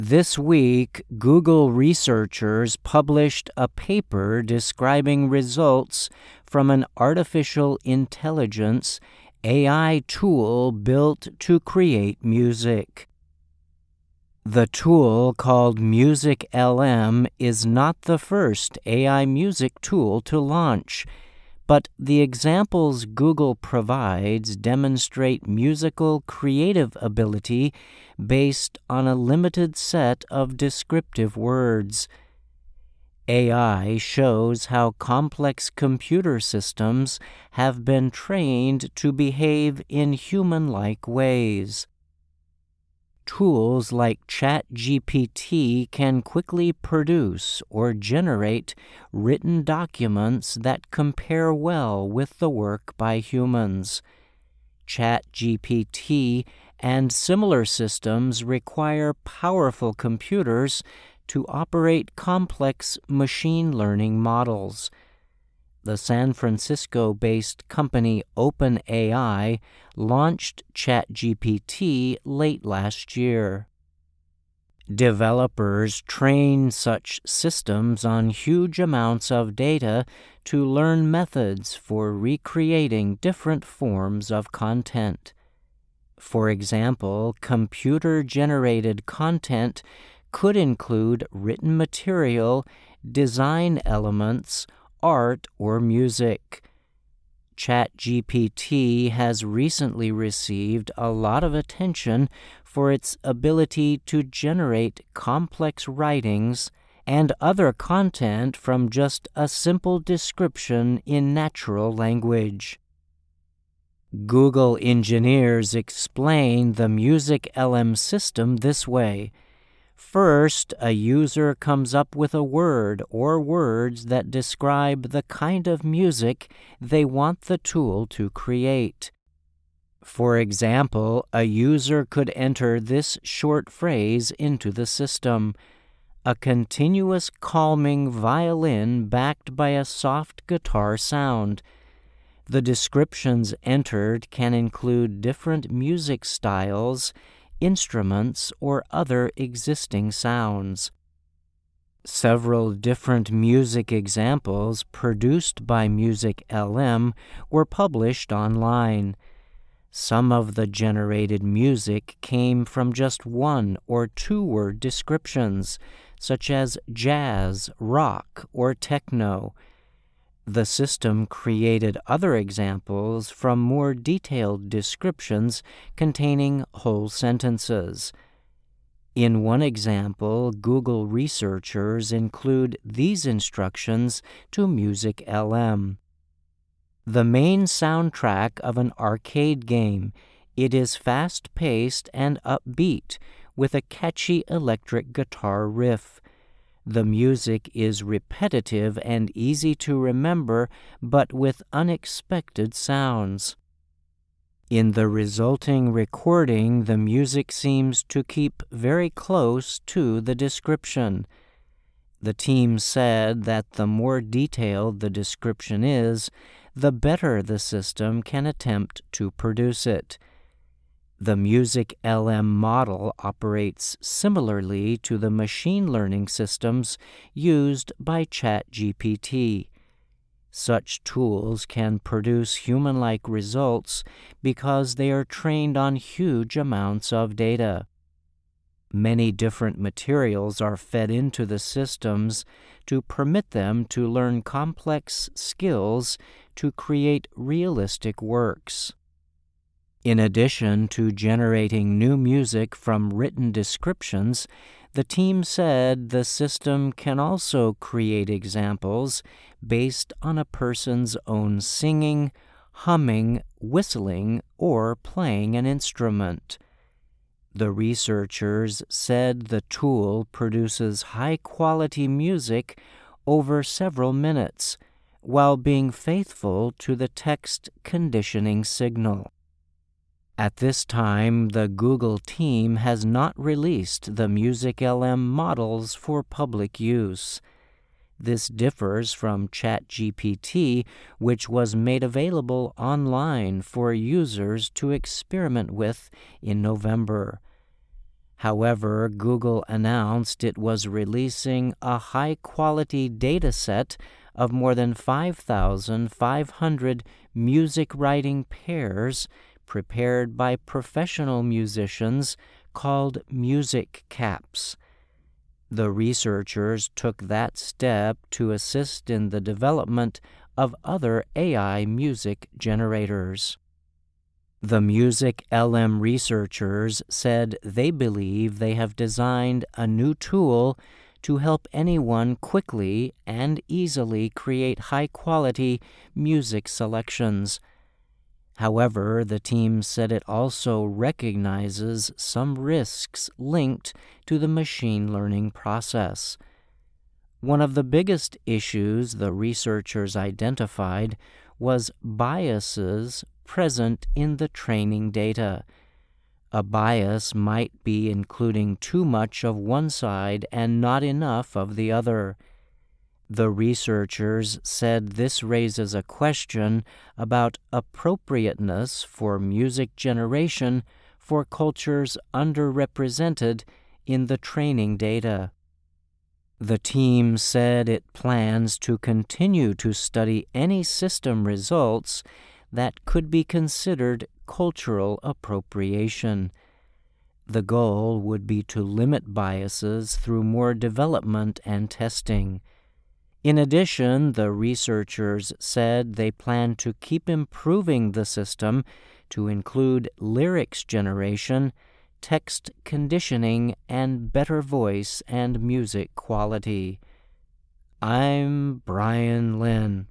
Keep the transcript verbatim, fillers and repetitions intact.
This week, Google researchers published a paper describing results from an artificial intelligence A I tool built to create music. The tool, called Music L M, is not the first A I music tool to launch, but the examples Google provides demonstrate musical creative ability based on a limited set of descriptive words. A I shows how complex computer systems have been trained to behave in human-like ways. Tools like ChatGPT can quickly produce or generate written documents that compare well with the work by humans. ChatGPT and similar systems require powerful computers to operate complex machine learning models. The San Francisco-based company OpenAI launched ChatGPT late last year. Developers train such systems on huge amounts of data to learn methods for recreating different forms of content. For example, computer-generated content could include written material, design elements, art, or music. ChatGPT has recently received a lot of attention for its ability to generate complex writings and other content from just a simple description in natural language. Google engineers explain the Music L M system this way. First, a user comes up with a word or words that describe the kind of music they want the tool to create. For example, a user could enter this short phrase into the system: a continuous calming violin backed by a soft guitar sound. The descriptions entered can include different music styles, instruments, or other existing sounds. Several different music examples produced by Music L M were published online. Some of the generated music came from just one or two-word descriptions, such as jazz, rock, or techno. The system created other examples from more detailed descriptions containing whole sentences. In one example, Google researchers include these instructions to Music L M. The main soundtrack of an arcade game. It is fast-paced and upbeat, with a catchy electric guitar riff. The music is repetitive and easy to remember, but with unexpected sounds. In the resulting recording, the music seems to keep very close to the description. The team said that the more detailed the description is, the better the system can attempt to produce it. The Music L M model operates similarly to the machine learning systems used by ChatGPT. Such tools can produce human-like results because they are trained on huge amounts of data. Many different materials are fed into the systems to permit them to learn complex skills to create realistic works. In addition to generating new music from written descriptions, the team said the system can also create examples based on a person's own singing, humming, whistling, or playing an instrument. The researchers said the tool produces high-quality music over several minutes, while being faithful to the text conditioning signal. At this time, the Google team has not released the Music L M models for public use. This differs from ChatGPT, which was made available online for users to experiment with in November. However, Google announced it was releasing a high-quality dataset of more than five thousand five hundred music writing pairs prepared by professional musicians called Music Caps. The researchers took that step to assist in the development of other A I music generators. The Music L M researchers said they believe they have designed a new tool to help anyone quickly and easily create high-quality music selections. However, the team said it also recognizes some risks linked to the machine learning process. One of the biggest issues the researchers identified was biases present in the training data. A bias might be including too much of one side and not enough of the other. The researchers said this raises a question about appropriateness for music generation for cultures underrepresented in the training data. The team said it plans to continue to study any system results that could be considered cultural appropriation. The goal would be to limit biases through more development and testing. In addition, the researchers said they plan to keep improving the system to include lyrics generation, text conditioning, and better voice and music quality. I'm Brian Lynn.